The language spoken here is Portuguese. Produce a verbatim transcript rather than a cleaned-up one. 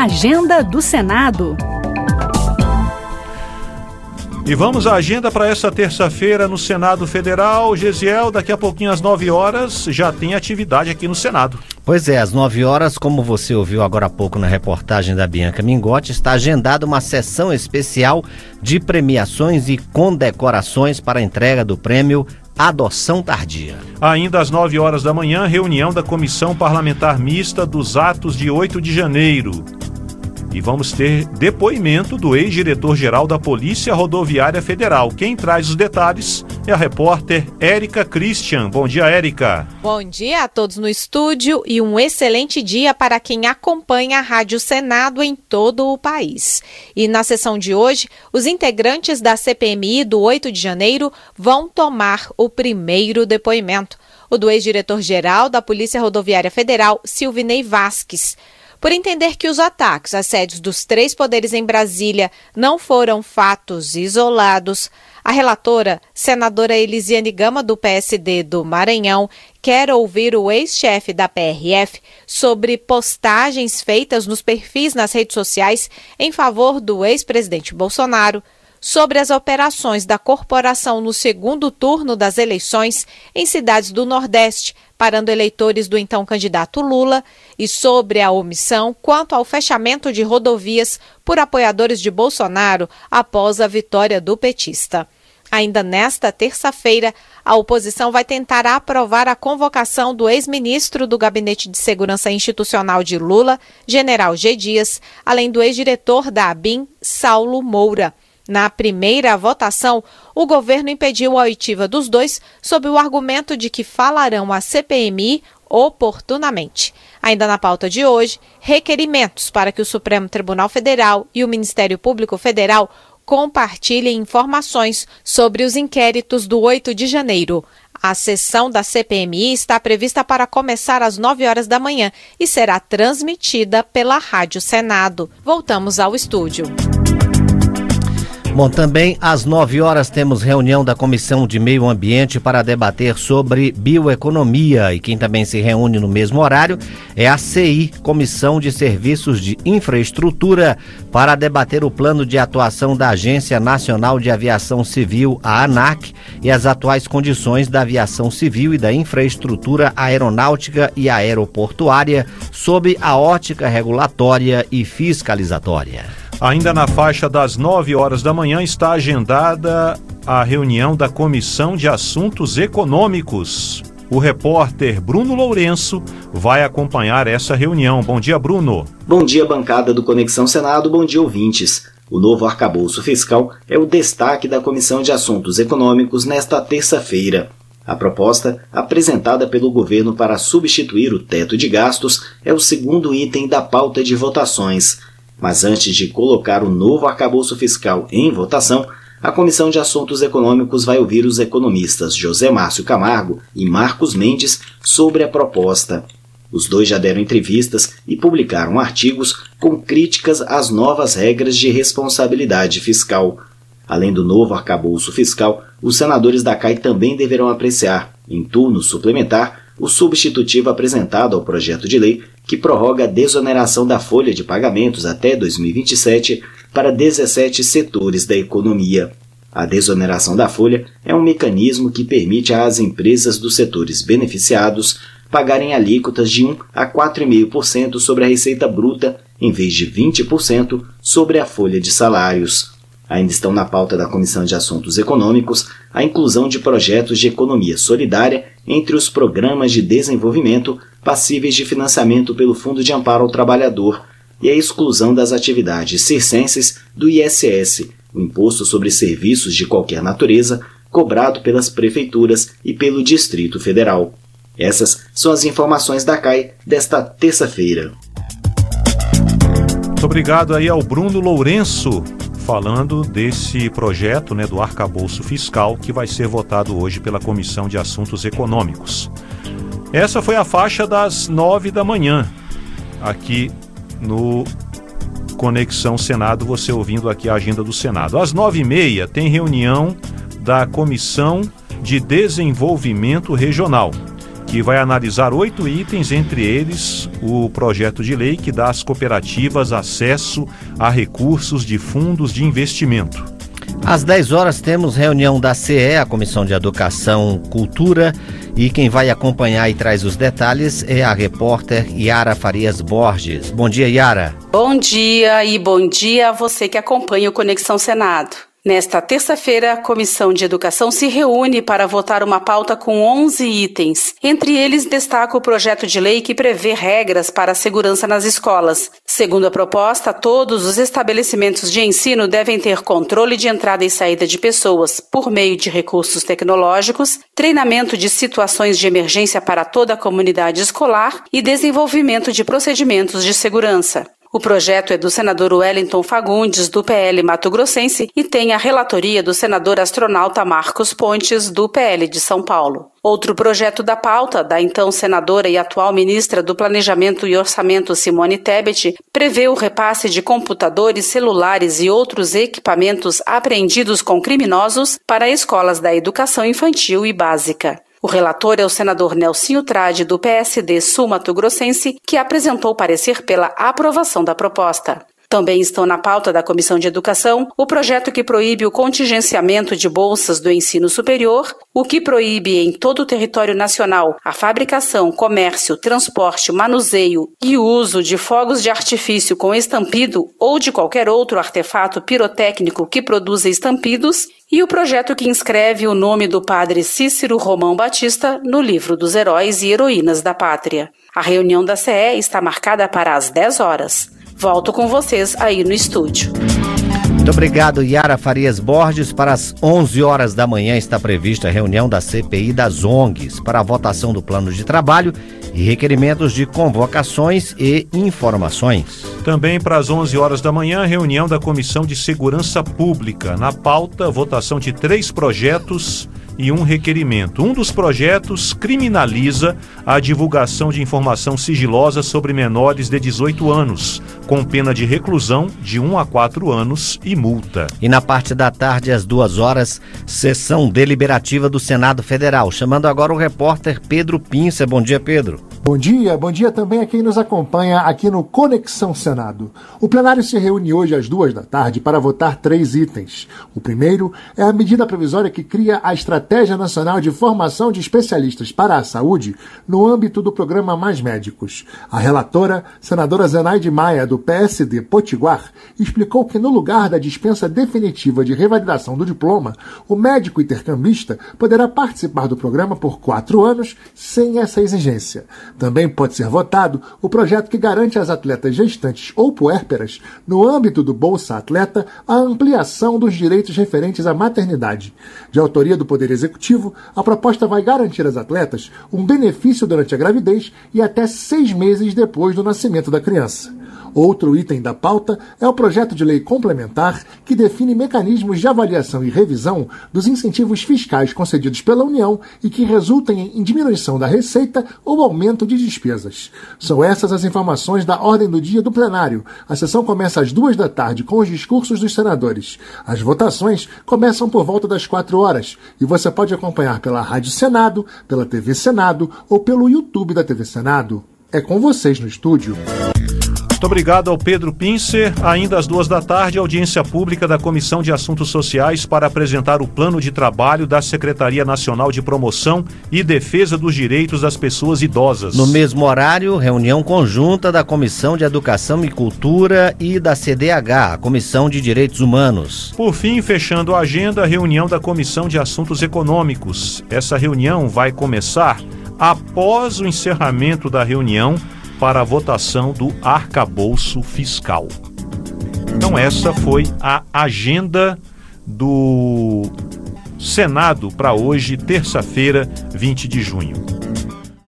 Agenda do Senado. E vamos à agenda para essa terça-feira no Senado Federal. Gesiel, daqui a pouquinho às nove horas já tem atividade aqui no Senado. Pois é, às nove horas, como você ouviu agora há pouco na reportagem da Bianca Mingotti, está agendada uma sessão especial de premiações e condecorações para a entrega do prêmio Adoção Tardia. Ainda às nove horas da manhã, reunião da Comissão Parlamentar Mista dos Atos de oito de janeiro. E vamos ter depoimento do ex-diretor-geral da Polícia Rodoviária Federal. Quem traz os detalhes é a repórter Érica Christian. Bom dia, Érica. Bom dia a todos no estúdio e um excelente dia para quem acompanha a Rádio Senado em todo o país. E na sessão de hoje, os integrantes da C P M I do oito de janeiro vão tomar o primeiro depoimento. O do ex-diretor-geral da Polícia Rodoviária Federal, Silvinei Vasques. Por entender que os ataques às sedes dos três poderes em Brasília não foram fatos isolados, a relatora, senadora Elisiane Gama, do P S D do Maranhão, quer ouvir o ex-chefe da P R F sobre postagens feitas nos perfis nas redes sociais em favor do ex-presidente Bolsonaro, sobre as operações da corporação no segundo turno das eleições em cidades do Nordeste, parando eleitores do então candidato Lula, e sobre a omissão quanto ao fechamento de rodovias por apoiadores de Bolsonaro após a vitória do petista. Ainda nesta terça-feira, a oposição vai tentar aprovar a convocação do ex-ministro do Gabinete de Segurança Institucional de Lula, General G. Dias, além do ex-diretor da ABIN, Saulo Moura. Na primeira votação, o governo impediu a oitiva dos dois sob o argumento de que falarão à C P M I oportunamente. Ainda na pauta de hoje, requerimentos para que o Supremo Tribunal Federal e o Ministério Público Federal compartilhem informações sobre os inquéritos do oito de janeiro. A sessão da C P M I está prevista para começar às nove horas da manhã e será transmitida pela Rádio Senado. Voltamos ao estúdio. Bom, também às nove horas temos reunião da Comissão de Meio Ambiente para debater sobre bioeconomia, e quem também se reúne no mesmo horário é a C I, Comissão de Serviços de Infraestrutura, para debater o plano de atuação da Agência Nacional de Aviação Civil, a ANAC, e as atuais condições da aviação civil e da infraestrutura aeronáutica e aeroportuária sob a ótica regulatória e fiscalizatória. Ainda na faixa das nove horas da manhã está agendada a reunião da Comissão de Assuntos Econômicos. O repórter Bruno Lourenço vai acompanhar essa reunião. Bom dia, Bruno. Bom dia, bancada do Conexão Senado. Bom dia, ouvintes. O novo arcabouço fiscal é o destaque da Comissão de Assuntos Econômicos nesta terça-feira. A proposta, apresentada pelo governo para substituir o teto de gastos, é o segundo item da pauta de votações. Mas antes de colocar o novo arcabouço fiscal em votação, a Comissão de Assuntos Econômicos vai ouvir os economistas José Márcio Camargo e Marcos Mendes sobre a proposta. Os dois já deram entrevistas e publicaram artigos com críticas às novas regras de responsabilidade fiscal. Além do novo arcabouço fiscal, os senadores da C A I também deverão apreciar, em turno suplementar, o substitutivo apresentado ao projeto de lei que prorroga a desoneração da folha de pagamentos até dois mil e vinte e sete para dezessete setores da economia. A desoneração da folha é um mecanismo que permite às empresas dos setores beneficiados pagarem alíquotas de um a quatro vírgula cinco por cento sobre a receita bruta, em vez de vinte por cento sobre a folha de salários. Ainda estão na pauta da Comissão de Assuntos Econômicos a inclusão de projetos de economia solidária entre os programas de desenvolvimento passíveis de financiamento pelo Fundo de Amparo ao Trabalhador e a exclusão das atividades circenses do I S S, o Imposto sobre Serviços de Qualquer Natureza, cobrado pelas prefeituras e pelo Distrito Federal. Essas são as informações da C A I desta terça-feira. Muito obrigado aí ao Bruno Lourenço, falando desse projeto, né, do arcabouço fiscal que vai ser votado hoje pela Comissão de Assuntos Econômicos. Essa foi a faixa das nove da manhã, aqui no Conexão Senado, você ouvindo aqui a agenda do Senado. Às nove e meia tem reunião da Comissão de Desenvolvimento Regional. que vai analisar oito itens, entre eles o projeto de lei que dá às cooperativas acesso a recursos de fundos de investimento. Às dez horas temos reunião da C E, a Comissão de Educação, Cultura, e quem vai acompanhar e traz os detalhes é a repórter Yara Farias Borges. Bom dia, Yara. Bom dia e bom dia a você que acompanha o Conexão Senado. Nesta terça-feira, a Comissão de Educação se reúne para votar uma pauta com onze itens. Entre eles, destaca o projeto de lei que prevê regras para a segurança nas escolas. Segundo a proposta, todos os estabelecimentos de ensino devem ter controle de entrada e saída de pessoas por meio de recursos tecnológicos, treinamento de situações de emergência para toda a comunidade escolar e desenvolvimento de procedimentos de segurança. O projeto é do senador Wellington Fagundes, do P L Mato Grossense, e tem a relatoria do senador astronauta Marcos Pontes, do P L de São Paulo. Outro projeto da pauta, da então senadora e atual ministra do Planejamento e Orçamento Simone Tebet, prevê o repasse de computadores, celulares e outros equipamentos apreendidos com criminosos para escolas da educação infantil e básica. O relator é o senador Nelsinho Trade, do P S D Sul Mato Grossense, que apresentou parecer pela aprovação da proposta. Também estão na pauta da Comissão de Educação o projeto que proíbe o contingenciamento de bolsas do ensino superior, o que proíbe em todo o território nacional a fabricação, comércio, transporte, manuseio e uso de fogos de artifício com estampido ou de qualquer outro artefato pirotécnico que produza estampidos, e o projeto que inscreve o nome do padre Cícero Romão Batista no livro dos heróis e heroínas da pátria. A reunião da C E está marcada para as dez horas. Volto com vocês aí no estúdio. Muito obrigado, Yara Farias Borges. Para as onze horas da manhã está prevista a reunião da C P I das O N Gs para a votação do plano de trabalho e requerimentos de convocações e informações. Também para as onze horas da manhã, reunião da Comissão de Segurança Pública. Na pauta, votação de três projetos e um requerimento. Um dos projetos criminaliza a divulgação de informação sigilosa sobre menores de dezoito anos, com pena de reclusão de um a quatro anos e multa. E na parte da tarde, às duas horas, sessão deliberativa do Senado Federal. Chamando agora o repórter Pedro Pincer. Bom dia, Pedro. Bom dia, bom dia também a quem nos acompanha aqui no Conexão Senado. O plenário se reúne hoje às duas da tarde para votar três itens. O primeiro é a medida provisória que cria a Estratégia Nacional de Formação de Especialistas para a Saúde no âmbito do programa Mais Médicos. A relatora, senadora Zenaide Maia, do P S D Potiguar, explicou que no lugar da dispensa definitiva de revalidação do diploma, o médico intercambista poderá participar do programa por quatro anos sem essa exigência. Também pode ser votado o projeto que garante às atletas gestantes ou puérperas, no âmbito do Bolsa Atleta, a ampliação dos direitos referentes à maternidade. De autoria do Poder Executivo, a proposta vai garantir às atletas um benefício durante a gravidez e até seis meses depois do nascimento da criança. Outro item da pauta é o projeto de lei complementar que define mecanismos de avaliação e revisão dos incentivos fiscais concedidos pela União e que resultem em diminuição da receita ou aumento de despesas. São essas as informações da ordem do dia do plenário. A sessão começa às duas da tarde com os discursos dos senadores. As votações começam por volta das quatro horas e você pode acompanhar pela Rádio Senado, pela T V Senado ou pelo YouTube da T V Senado. É com vocês no estúdio. Muito obrigado ao Pedro Pincer. Ainda às duas da tarde, audiência pública da Comissão de Assuntos Sociais para apresentar o plano de trabalho da Secretaria Nacional de Promoção e Defesa dos Direitos das Pessoas Idosas. No mesmo horário, reunião conjunta da Comissão de Educação e Cultura e da C D H, a Comissão de Direitos Humanos. Por fim, fechando a agenda, a reunião da Comissão de Assuntos Econômicos. Essa reunião vai começar após o encerramento da reunião para a votação do arcabouço fiscal. Então essa foi a agenda do Senado para hoje, terça-feira, vinte de junho.